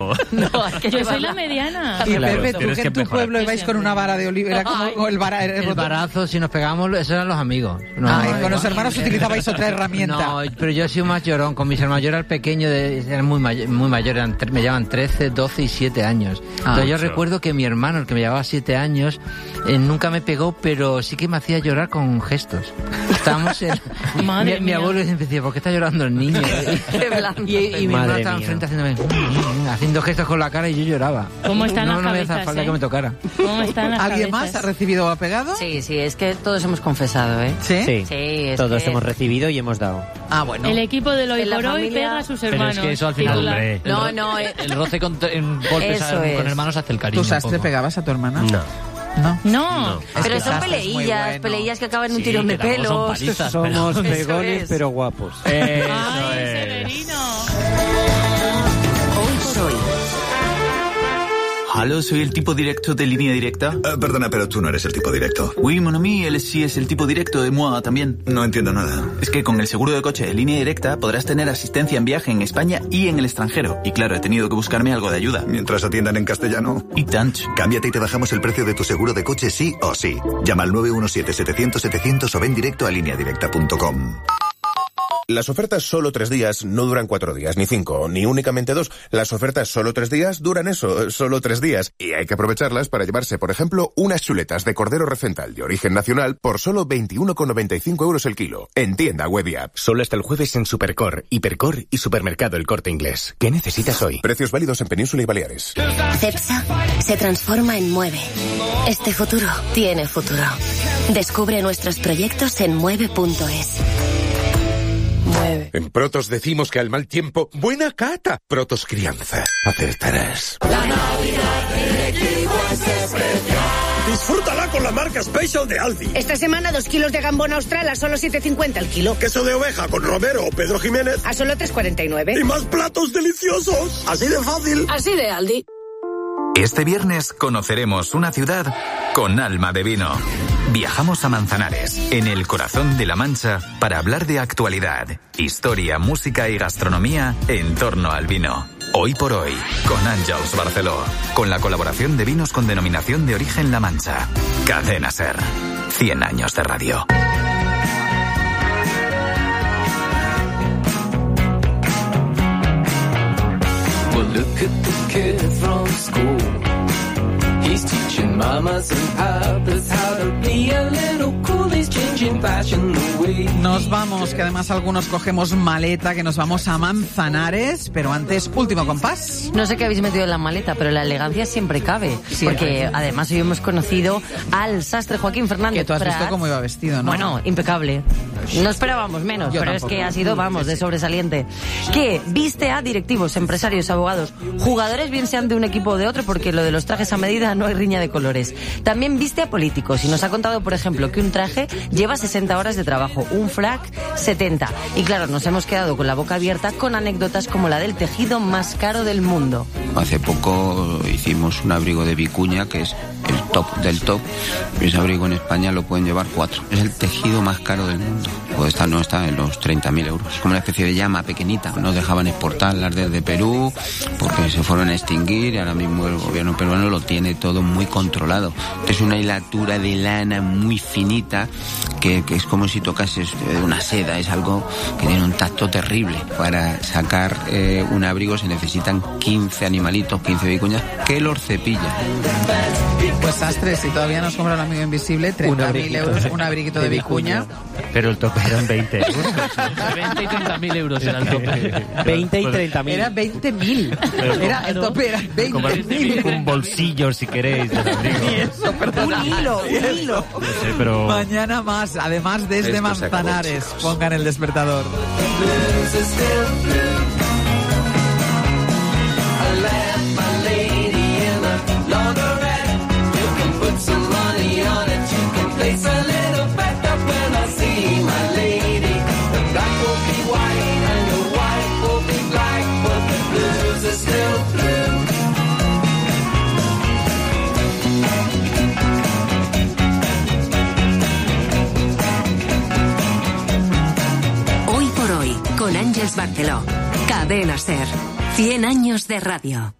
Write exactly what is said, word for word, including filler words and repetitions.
pero... No, es que yo soy la mediana. Y claro, Pepe, tú que, que en tu pueblo ibais con una vara de oliva, era como el, vara, el, el barazo, si nos pegamos, esos eran los amigos. No, ah, no, con los hermanos utilizabais otra herramienta. No, pero yo he sido más llorón. Con mis hermanos, yo era el pequeño, de, eran muy, may- muy mayores, eran, me llevaban trece, doce y siete años. Ah, Entonces yo claro. recuerdo que mi hermano, el que me llevaba siete años, eh, nunca me pegó, pero sí que me hacía llorar con gestos. Estábamos en... Madre mi, mi mía. abuelo me decía, ¿por qué está llorando el niño? y, y mi hermano estaba enfrente haciéndome, haciendo gestos con la cara y yo lloraba. ¿Cómo están no, las no me cabezas, hacía falta eh? que me tocara. ¿Cómo están las ¿Alguien cabezas? más ha recibido o ha pegado? Sí, sí, es que todos hemos confesado, ¿eh? ¿Sí? Sí, Sí, es todos que- hemos recibido y hemos dado. Ah, bueno. El equipo del hoy En la por hoy familia- pega a sus Pero hermanos. es que eso al final, Titular. hombre, el, No, ro- no, eh. el roce con, en golpes Eso a- es. con hermanos hace el cariño. ¿Tú, Sastre, un poco. pegabas a tu hermana? No. No. No. No. Es Pero que son Sastre es muy peleillas, bueno. peleillas que acaban en un Sí, tirón que de tampoco son pelos. palizas, Somos Eso pegones, es. pero guapos. Eso Ay, es. Severino. Hoy por hoy. Aló, soy el tipo directo de Línea Directa. Uh, perdona, pero tú no eres el tipo directo. Oui, mon ami, él sí es el tipo directo de moi también. No entiendo nada. Es que con el seguro de coche de Línea Directa podrás tener asistencia en viaje en España y en el extranjero. Y claro, he tenido que buscarme algo de ayuda. Mientras atiendan en castellano. Y tanto. Cámbiate y te bajamos el precio de tu seguro de coche sí o sí. Llama al nueve uno siete, setecientos, setecientos o ven directo a línea directa punto com. Las ofertas solo tres días no duran cuatro días, ni cinco, ni únicamente dos. Las ofertas solo tres días duran eso, solo tres días. Y hay que aprovecharlas para llevarse, por ejemplo, unas chuletas de cordero recental de origen nacional por solo veintiuno con noventa y cinco euros el kilo. En tienda web y app. Solo hasta el jueves en Supercor, Hipercor y Supermercado El Corte Inglés. ¿Qué necesitas hoy? Precios válidos en Península y Baleares. Cepsa se transforma en Mueve. Este futuro tiene futuro. Descubre nuestros proyectos en mueve punto es. Mueve. En Protos decimos que al mal tiempo, buena cata. Protos Crianza. Acertarás. La Navidad del equipo es especial. Disfrútala con la marca Special de Aldi. Esta semana dos kilos de gambón austral a solo siete cincuenta el kilo. Queso de oveja con Romero o Pedro Jiménez a solo tres cuarenta y nueve. Y más platos deliciosos. Así de fácil. Así de Aldi. Este viernes conoceremos una ciudad con alma de vino. Viajamos a Manzanares, en el corazón de La Mancha, para hablar de actualidad, historia, música y gastronomía en torno al vino. Hoy por hoy, con Àngels Barceló, con la colaboración de vinos con denominación de origen La Mancha. Cadena SER, cien años de radio. Well, look at the kid from school. He's teaching mamas and papas how to be a little cool. He's changing fashion the way. Nos vamos, que además algunos cogemos maleta, que nos vamos a Manzanares, pero antes, último compás. No sé qué habéis metido en la maleta, pero la elegancia siempre cabe. Siempre. Porque además hoy hemos conocido al sastre Joaquín Fernández Que tú has visto Prat. cómo iba vestido, ¿no? Bueno, impecable. No esperábamos menos, Yo pero tampoco. es que ha sido, vamos, de sobresaliente. Que viste a directivos, empresarios, abogados, jugadores, bien sean de un equipo o de otro, porque lo de los trajes a medida no hay riña de colores. También viste a políticos y nos ha contado, por ejemplo, que un traje lleva sesenta horas de trabajo, un frac setenta. Y claro, nos hemos quedado con la boca abierta con anécdotas como la del tejido más caro del mundo. Hace poco hicimos un abrigo de vicuña, que es el top del top. Ese abrigo en España lo pueden llevar cuatro. Es el tejido más caro del mundo. Pues esta no está en los treinta mil euros. Es como una especie de llama pequeñita. No dejaban exportarlas desde Perú porque se fueron a extinguir y ahora mismo el gobierno peruano lo tiene todo muy controlado. Es una hilatura de lana muy finita que, que es como si tocases una seda. Es algo que tiene un tacto terrible. Para sacar eh, un abrigo se necesitan quince animalitos, quince vicuñas que los cepillan. Pues Sastre, si todavía nos compra el amigo invisible, treinta mil euros, un abriguito de vicuña. Pero el tope eran veinte euros. veinte y treinta mil euros era el tope. veinte y treinta mil. Era veinte mil. Era, el tope era veinte mil. Un bolsillo, si queréis. De Ni eso, perdona. Un hilo, un hilo. No sé, pero... Mañana más, además desde Esto se acabó, Manzanares. chicos. Pongan el despertador. Hoy por hoy, con Àngels Barceló. Cadena SER. cien años de radio.